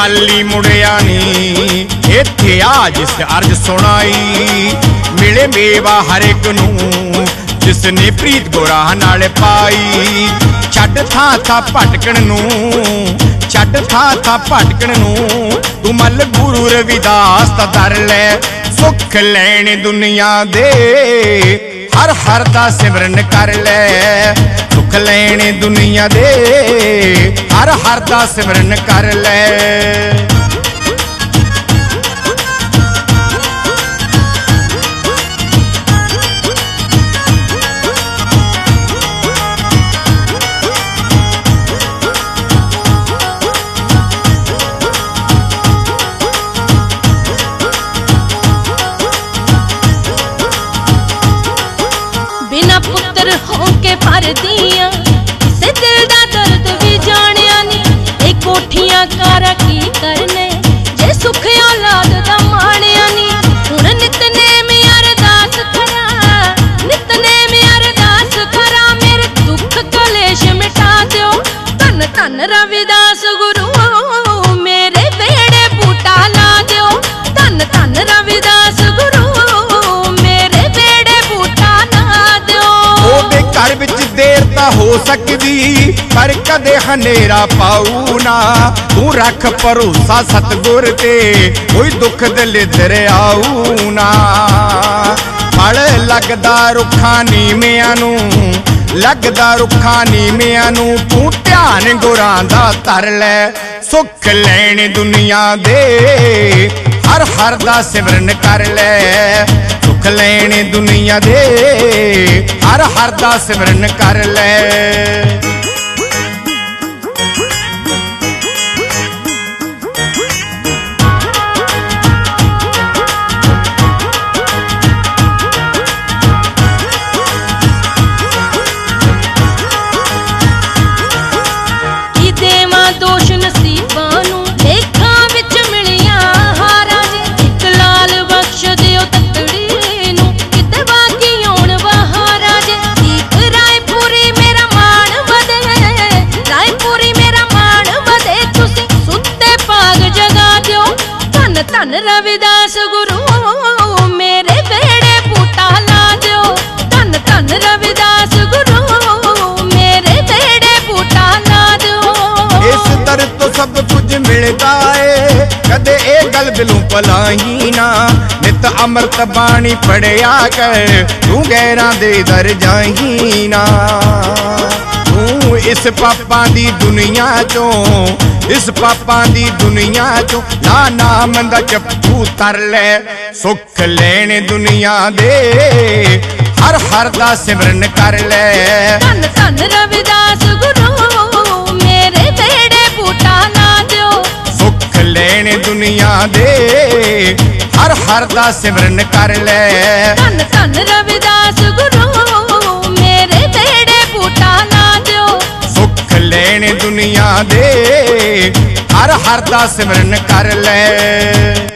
खाली मुड़िया नी इत्थे आ जिस अर्ज सुनाई। मिले मेवा हर एक नूं जिसने प्रीत गुराह नाल पाई। छड्ड थां थां भटकण नूं, छड्ड थां थां भटकण नूं, तू मल गुरु रविदास दा दर लै। सुख लैण दुनिया दे हर हर दा सिमरन कर लै। सुख लैण दुनिया दे हर हर दा सिमरन कर लै। बिना पुत्र होके भरदियां किसे दिल दा दर्द भी जानिया नी। ए कोठियां कारा की करने जे सुख औलाद दा माणिया नी। हुण नितनेम अरदास करा, नितनेम अरदास करा, मेरे दुख कलेश मिटा दियो। धन धन रविदास गुरु मेरे बेड़े बूटा ला दियो। धन धन रविदास गुरु घर विच देर तां हो सकदी पर कदे हनेरा पाऊ ना। तू रख भरोसा सतगुर ते कोई दुख दिल इधर आऊ ना। फल लगदा रुखां नीमियां नूं, लगदा रुखां नीमियां नूं, तू ध्यान गुरां दा धर लै। सुख लैण दुनिया दे हर हर दा सिमरन कर लै। सुख लैण दुनिया दे हर हर दा सिमरन कर लै। की देवा दोष नसीबां नूं, लेखां विच मिलियां हारां जी। इक लाल बख्श दिओ तकड़ी नूं, किते बाकी होण बहारा जी। एक रायपुरी मेरा मान वधे, रायपुरी मेरा मान वधे, तुसीं सुत्ते पाग जगा दिओ। धन धन रविदास गुरु मेरे बेड़े बूटा ला दिओ। धन धन रविदास गुरु मेरे बेड़े बूटा ला दिओ। इस दर तो सब कुछ मिलता है, कदे ए गल दिलों भुलाई ना। नित अमृत बाणी पढ़िया कर, तू गैरां दे दर जाही ना। तू इस पापां दी दुनिया चों, इस पापां दी दुनिया चों ना नाम दा जप्पू तर लै। सुख लैण दुनिया दे हर हर दा सिमरन कर लै। धन धन रविदास गुरु मेरे बेड़े बूटा ला दिओ। सुख लैण दुनिया दे हर हर दा सिमरन कर लै। धन धन रविदास गुरु मेरे बेड़े बूटा ला दिओ। सुख लैण दुनिया दे हर हर दा सिमरन कर लै।